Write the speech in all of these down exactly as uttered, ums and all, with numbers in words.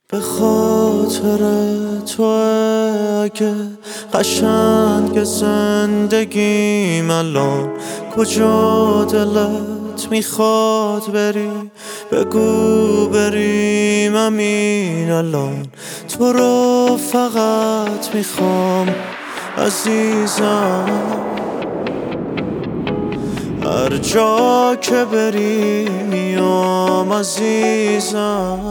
به خاطر تو اگه قشنگ زندگیم الان کجا دلت میخواد بری بگو بریم همین الان. تو رو فقط میخوام عزیزم، هر جا که بری میام عزیزم.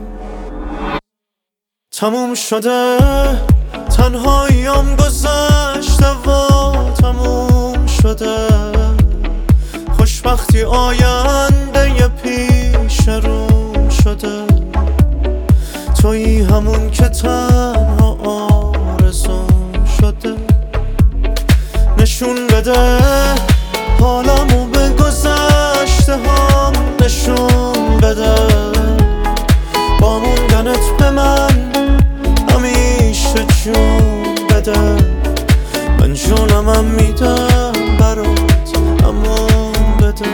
تموم شده تنهاییم گذشته و تموم شده خوشبختی آینده ی پیش روم شده. تویی همون که تنها آرزوم شده. نشون بده حالمو به گذشته هم نشون بده. با موندنت به من همیشه جون بده. من جونم هم میدم برات امون بده.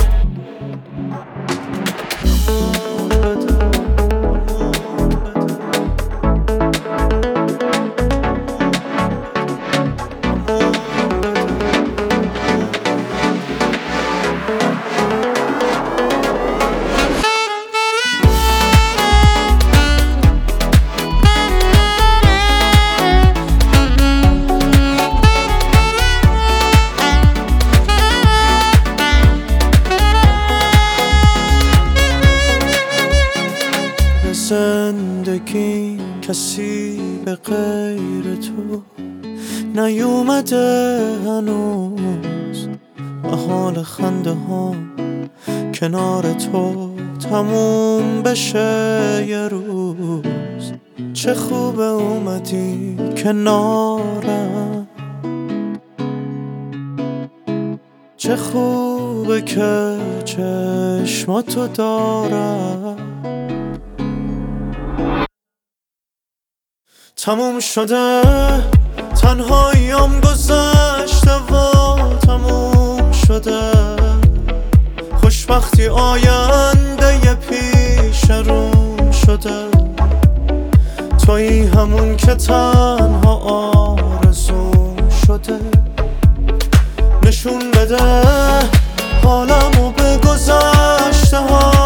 زندگی کسی به غیر تو نیومده هنوز. محال خنده ها کنار تو تموم بشه یه روز. چه خوبه اومدی کنارم، چه خوبه که چشماتو دارم. تموم شده تنهاییم گذشته و تموم شده خوشبختی آینده ی پیش روم شده. تویی همون که تنها آرزوم شده. نشون بده حالمو به گذشته ها